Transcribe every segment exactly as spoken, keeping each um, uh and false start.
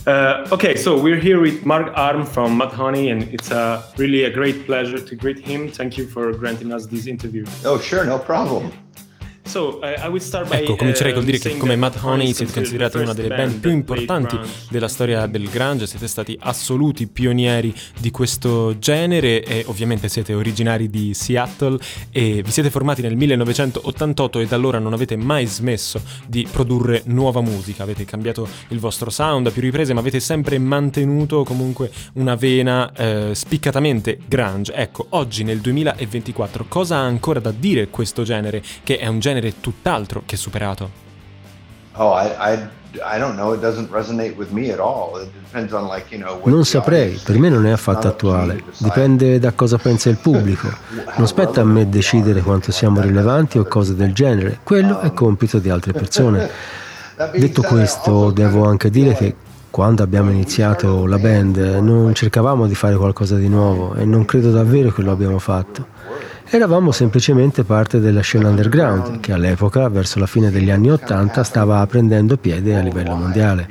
Uh, okay, so we're here with Mark Arm from Mudhoney, and it's a really a great pleasure to greet him. Thank you for granting us this interview. Oh, sure, no problem. So, uh, I will start by, ecco, comincerei col dire uh, che come Mudhoney siete considerati una delle band più importanti della storia del grunge, siete stati assoluti pionieri di questo genere e ovviamente siete originari di Seattle e vi siete formati nel millenovecentottantotto e da allora non avete mai smesso di produrre nuova musica, avete cambiato il vostro sound a più riprese ma avete sempre mantenuto comunque una vena eh, spiccatamente grunge. Ecco, oggi nel duemilaventiquattro cosa ha ancora da dire questo genere, che è un genere tutt'altro che superato? Oh, I, I, I don't know, it doesn't resonate with me at all. It depends on like, you know, what Non saprei, per me non è affatto attuale. Dipende da cosa pensa il pubblico. Non spetta a me decidere quanto siamo rilevanti o cose del genere. Quello è compito di altre persone. Detto questo, devo anche dire che quando abbiamo iniziato la band non cercavamo di fare qualcosa di nuovo e non credo davvero che lo abbiamo fatto. Eravamo semplicemente parte della scena underground, che all'epoca, verso la fine degli anni Ottanta, stava prendendo piede a livello mondiale.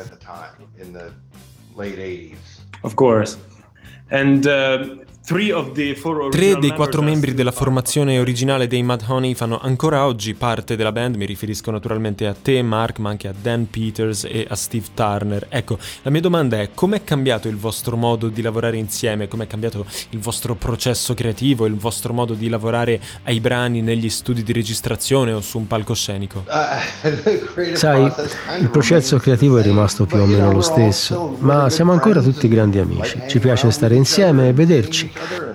Of course. And uh, three of the four Tre dei quattro membri della formazione originale dei Mudhoney fanno ancora oggi parte della band, mi riferisco naturalmente a te Mark, ma anche a Dan Peters e a Steve Turner. Ecco, la mia domanda è: com'è cambiato il vostro modo di lavorare insieme? Com'è cambiato il vostro processo creativo, il vostro modo di lavorare ai brani negli studi di registrazione o su un palcoscenico? Sai, il processo creativo è rimasto più o meno lo stesso, ma siamo ancora tutti grandi amici. Ci piace stare insieme e vederci.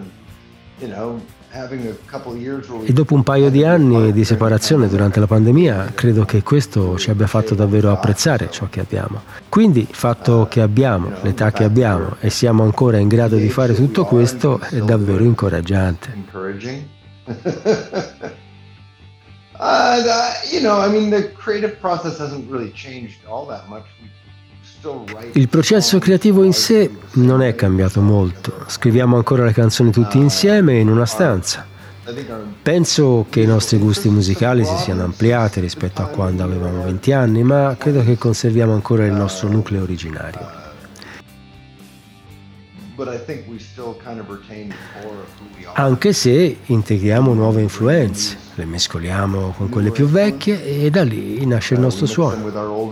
E dopo un paio di anni di separazione durante la pandemia, credo che questo ci abbia fatto davvero apprezzare ciò che abbiamo. Quindi il fatto che abbiamo, l'età che abbiamo e siamo ancora in grado di fare tutto questo è davvero incoraggiante. Uh, the, you know, I mean, the creative process hasn't really changed all that much. Il processo creativo in sé non è cambiato molto. Scriviamo ancora le canzoni tutti insieme in una stanza. Penso che i nostri gusti musicali si siano ampliati rispetto a quando avevamo venti anni, ma credo che conserviamo ancora il nostro nucleo originario. Anche se integriamo nuove influenze, le mescoliamo con quelle più vecchie e da lì nasce il nostro suono.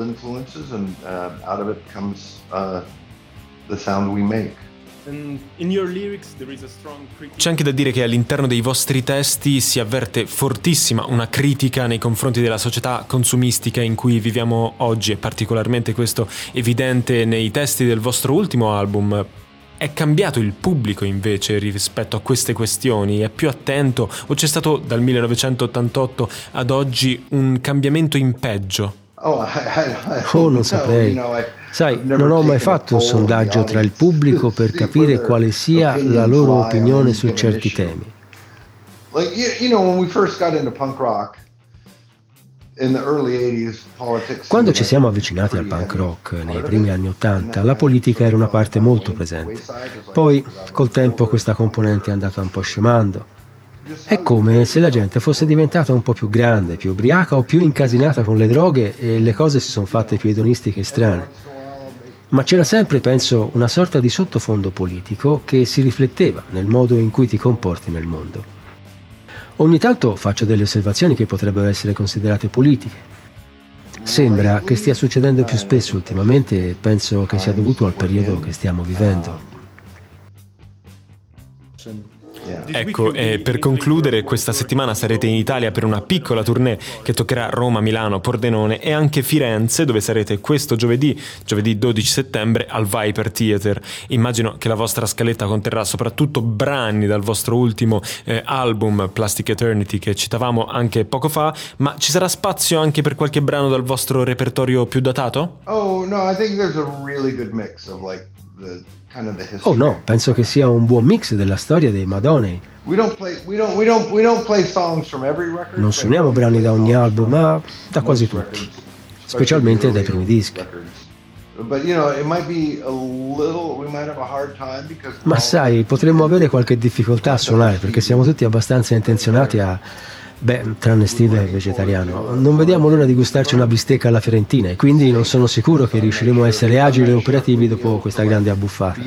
C'è anche da dire che all'interno dei vostri testi si avverte fortissima una critica nei confronti della società consumistica in cui viviamo oggi, e particolarmente questo evidente nei testi del vostro ultimo album. È cambiato il pubblico invece rispetto a queste questioni? È più attento o c'è stato dal millenovecentottantotto ad oggi un cambiamento in peggio? Oh, non saprei. Sai, non ho mai fatto un sondaggio tra il pubblico per capire quale sia la loro opinione su certi temi. Quando ci siamo avvicinati al punk rock nei primi anni Ottanta, la politica era una parte molto presente. Poi, col tempo, questa componente è andata un po' scemando. È come se la gente fosse diventata un po' più grande, più ubriaca o più incasinata con le droghe e le cose si sono fatte più edonistiche e strane. Ma c'era sempre, penso, una sorta di sottofondo politico che si rifletteva nel modo in cui ti comporti nel mondo. Ogni tanto faccio delle osservazioni che potrebbero essere considerate politiche. Sembra che stia succedendo più spesso ultimamente e penso che sia dovuto al periodo che stiamo vivendo. Ecco, e per concludere, questa settimana sarete in Italia per una piccola tournée che toccherà Roma, Milano, Pordenone e anche Firenze, dove sarete questo giovedì, giovedì dodici settembre, al Viper Theatre. Immagino che la vostra scaletta conterrà soprattutto brani dal vostro ultimo eh, album, Plastic Eternity, che citavamo anche poco fa, ma ci sarà spazio anche per qualche brano dal vostro repertorio più datato? Oh, no, I think there's a really good mix of like the Oh no, penso che sia un buon mix della storia dei Mudhoney. Non suoniamo brani da ogni album, ma da quasi tutti, specialmente dai primi dischi. Ma sai, potremmo avere qualche difficoltà a suonare perché siamo tutti abbastanza intenzionati a Beh, tranne Steve è vegetariano. Non vediamo l'ora di gustarci una bistecca alla fiorentina e quindi non sono sicuro che riusciremo a essere agili e operativi dopo questa grande abbuffata.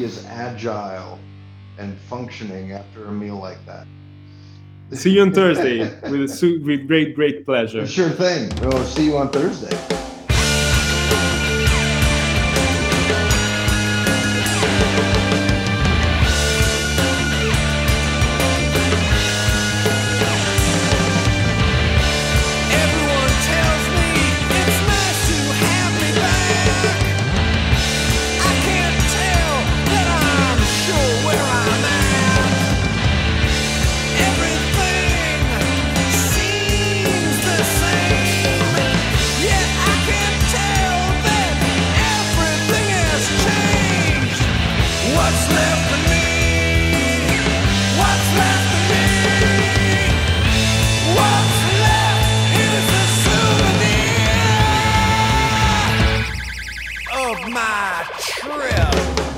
See you on Thursday with, a, with great, great pleasure. Sure thing. We'll see you on Thursday. My trip.